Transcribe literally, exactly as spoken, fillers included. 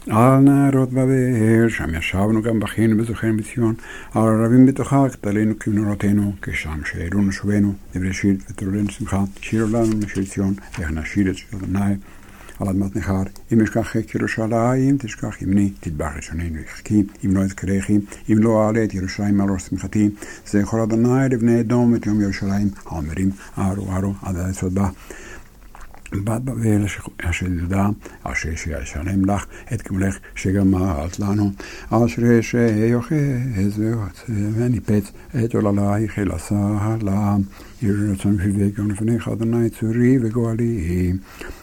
על נהרות בבל, שם ישבנו גם בכינו בזוכרנו בציון, על הרבים בתוכה, כתלינו כמנורותינו, כשם שאלו נשובנו, דברי שיר ותרולנו שמחה, שירו לנו משיר ציון, איך נשיר את שיר אדוני, על אדמת נכר, אם אשכח חק ירושלים, תשכח ימני, תדבח לשוננו יחכי, אם לא אזכרכי, אם לא אעלה את ירושלים על ראש שמחתי, זכור אדוני לבני אדום את יום ירושלים, האומרים, ערו ערו, עד היסוד בה. בת בבל אשר ידע, אשר שישלם לך את גמולך שגמלת לנו, אשר שיוחז וניפץ את עוללייך אל הסלם, יהי רצון בשביל גם לפניך אדוני צורי וגואלי.